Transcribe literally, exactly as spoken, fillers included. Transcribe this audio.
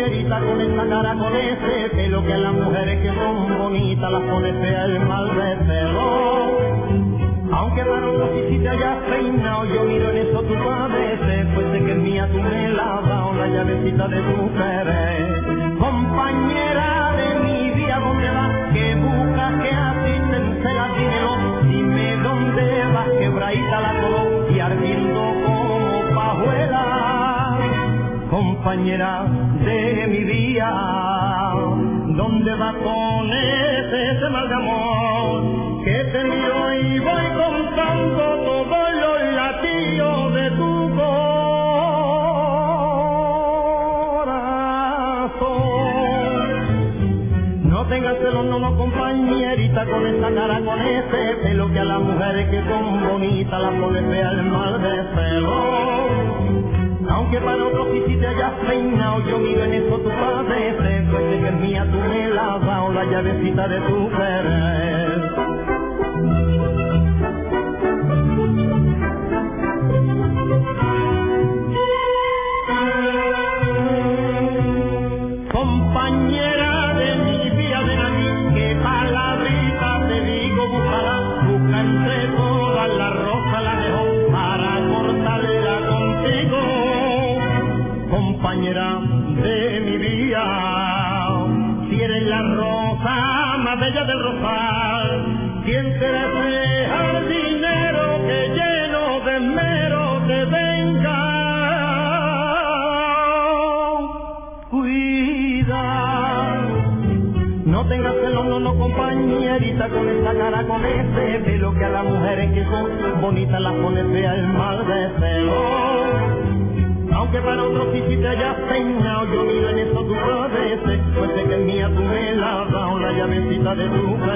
compañerita con esa cara, con ese pelo que a las mujeres que son bonitas las pone fea el mal de pelo. Aunque para otros sí si te hayas peinado, yo miro en eso tu padeces, pues sé que es mía tú me la has dado, la llavecita de tu querer. Compañera de mi vida, ¿dónde vas? Que buscas, que asistencia la dinero, dime dónde vas, quebradita la color y ardiendo como pajuela. Compañera de mi vida, ¿dónde vas con ese, ese mal de amor? Que te miro y voy contando todos los latidos de tu corazón. No tengas celos, no, no, compañerita, con esa cara, con ese pelo que a las mujeres que son bonitas las pone fea el mal de pelo. Aunque para otros sí si te hayas peinado, yo miro en eso tu padeces, pues sé que es mía tú me la has dado, la llavecita de tu querer. Compañera de mi vida, de aquí, qué palabrita te digo, búscala, busca entre todas la rosa la mejor para cortarla contigo. Compañera de mi vida, si eres la rosa más bella del rosal, quien te desea el dinero que lleno de esmero te venga. Cuida, no tengas celos, no, no, compañerita, con esa cara, con ese pelo que a las mujeres que son bonitas las pone fea el mal de pelo. Aunque para otros sí si te hayas peinado, yo miro en eso tu padeces, pues sé que es mía tú me la has dado, la llavecita de tu